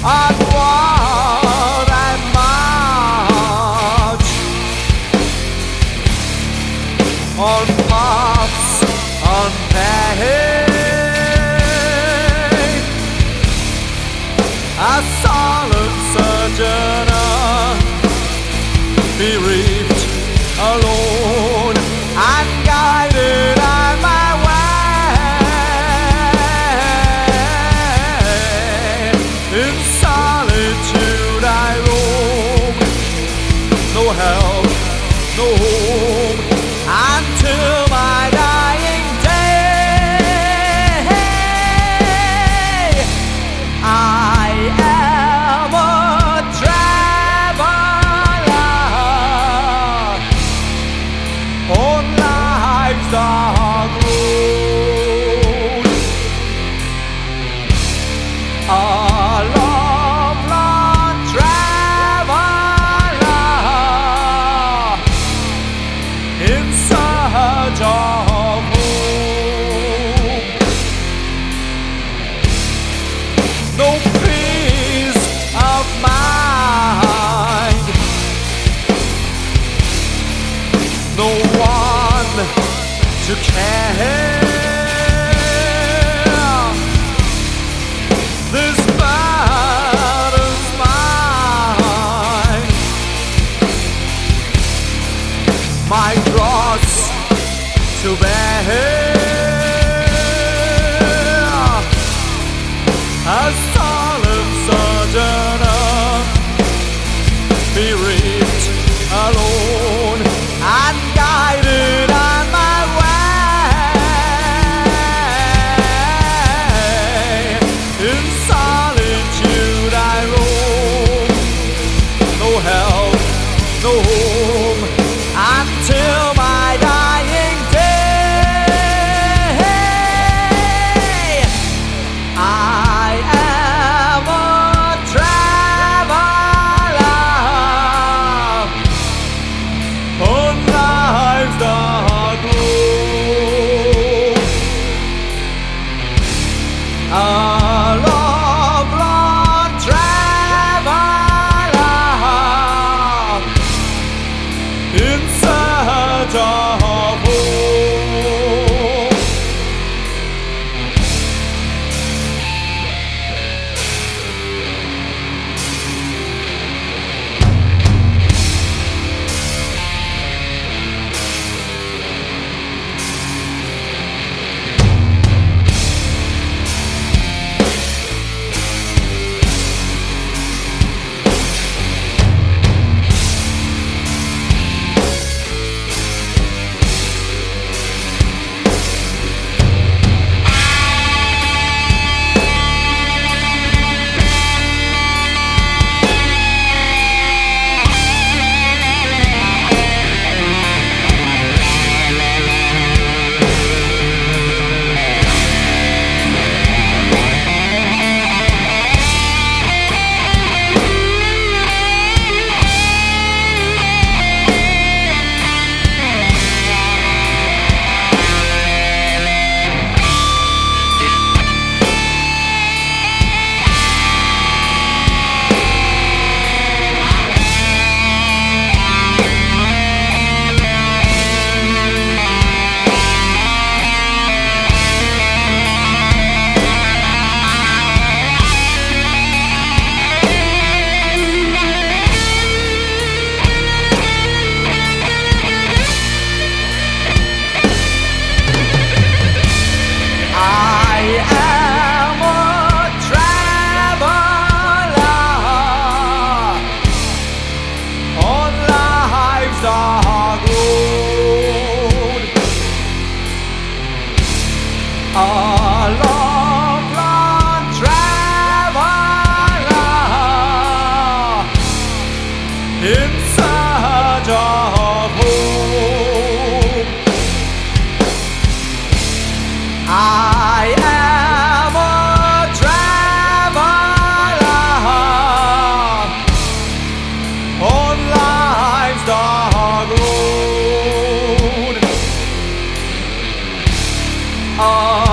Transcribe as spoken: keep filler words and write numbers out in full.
onward and march on paths unpaved, a solemn sojourner, bereaved, alone, unguided on my way. In solitude I roam, no help, no home, until my dying day. I am a traveler on life's dark road, a lovelorn traveler in search of hope. No peace of mind, no one to care. This burden's mine, my cross to bear. A solemn sojourner, bereaved, alone, unguided on my way. In solitude I roam, no help, no home, until my dying day. I am a traveler on life's dark road, a lovelorn traveler in search of hope. Oh.